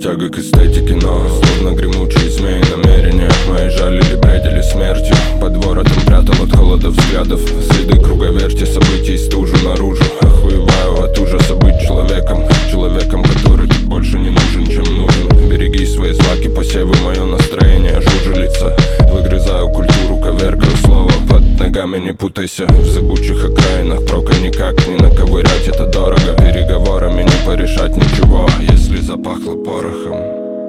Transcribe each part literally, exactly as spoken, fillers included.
тяга к эстетике, но словно гремучие змеи намерения мои жалили, бредили смертью. Под воротом прятал от холода взглядов следы круговерти событий, стужу наружу. Охуеваю от ужаса быть человеком, человеком, который тут больше не нужен, чем нужен. Береги свои злаки, посевы мое настроение жужелица. Выгрызаю культуру, коверкаю слово, под ногами не путайся. В зыбучих окраинах прока никак не наковырять, это дорого. Переговорами не порешать ничего, если запахло порохом.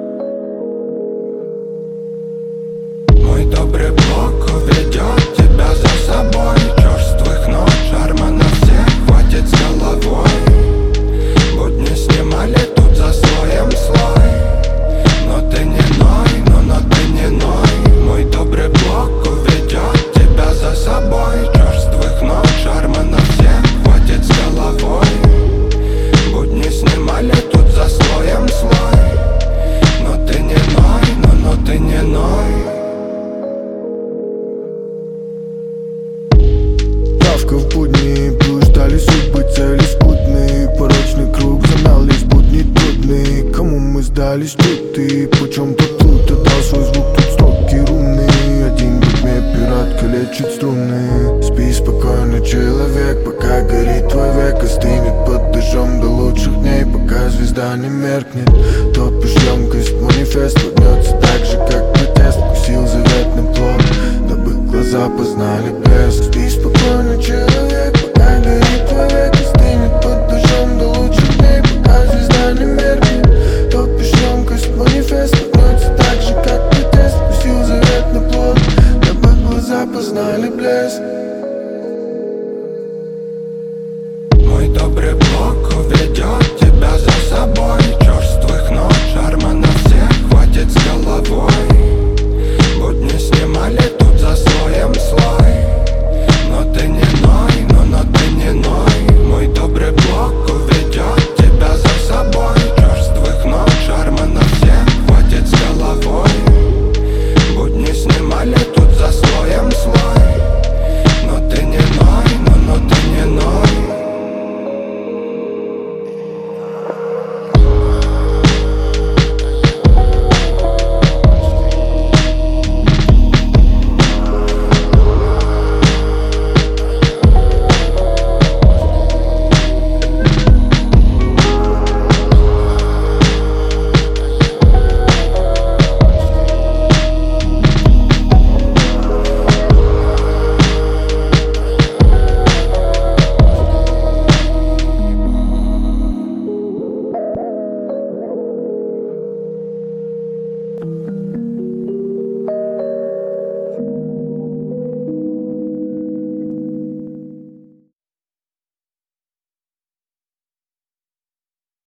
Мой добрый Бог уведет тебя за собой. Черствых ног, шарма на всех хватит с головой. Будни снимали тут за слоем слой. Но ты не ной, но, но ты не ной. Мой добрый Бог уведет тебя за собой. Черствых ног, шарма на всех хватит с головой. Будни снимали тут за слоем слой. Но ты не ной, но, но ты не ной. В будни блуждали судьбы, цели спутные. Порочный круг замялись, будни трудные. Кому мы сдались тут и почем тут тут? Отдал свой звук, тут строки рунные. Один битме пират калечит струны. Спи спокойно, человек, пока горит твой век. Остынет под дождем до лучших дней, пока звезда не меркнет. Топишь емкость